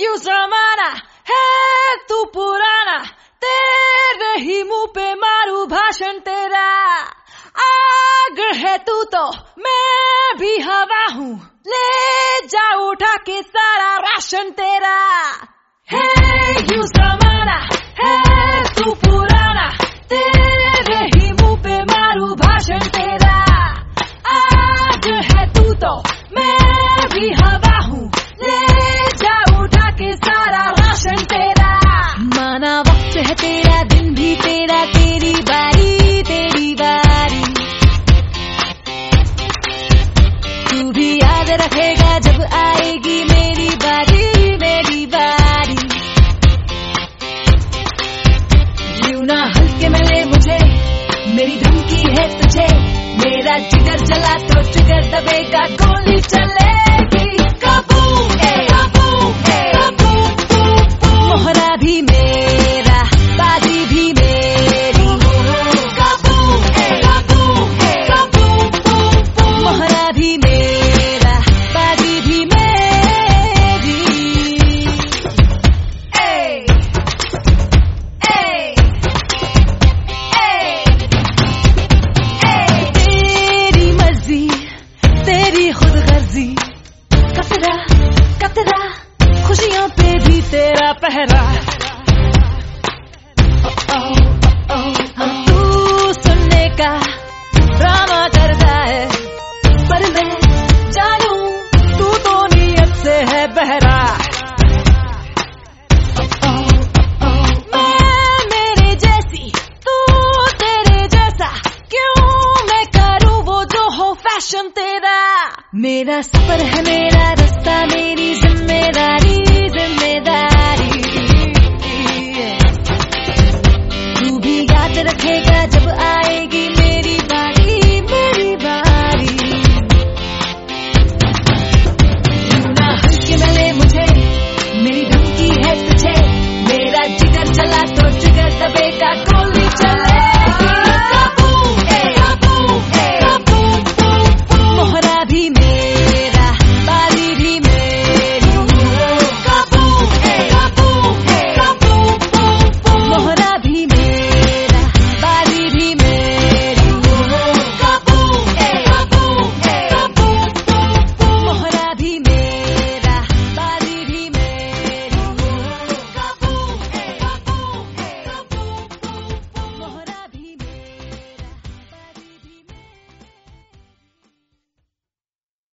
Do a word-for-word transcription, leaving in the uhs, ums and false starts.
You जमाना है तू पुराना, तेरे ही मुंह पे मारू भाषण तेरा। आग है तू तो मैं भी हवा हूँ, ले जा उठा के सारा राशन तेरा। है यू जमाना है तू पुराना, तेरे ही मुंह पे मारू भाषण तेरा। आग है तू तो मैं भी हवा हूँ, ले जा उठा के सारा राशन तेरा। माना वक्त है तेरा, दिन भी तेरा, तेरी बारी तेरी बारी। तू भी याद रखेगा जब आएगी मेरी बारी मेरी बारी। यूं ना हल्के में ले मुझे, मेरी धमकी है तुझे। मेरा जिगर जला तो जिगर दबेगा, गोली चलेगी। काबू है काबू है काबू, मोहरा भी मेरा, बाजी भी मेरी। काबू है काबू है काबू, मोहरा भी मेरा, बाजी भी मेरी। ए ए तेरी मर्जी तेरी खुदगर्जी, कतरा कतरा खुशियों पे भी तेरा पहरा। तू सुनने का ड्रामा करता है, पर मैं जानू तू तो नीयत से है बहरा। मैं मेरे जैसी तू तेरे जैसा, क्यों मैं करूँ वो जो हो फैशन तेरा। मेरा सफर है मेरा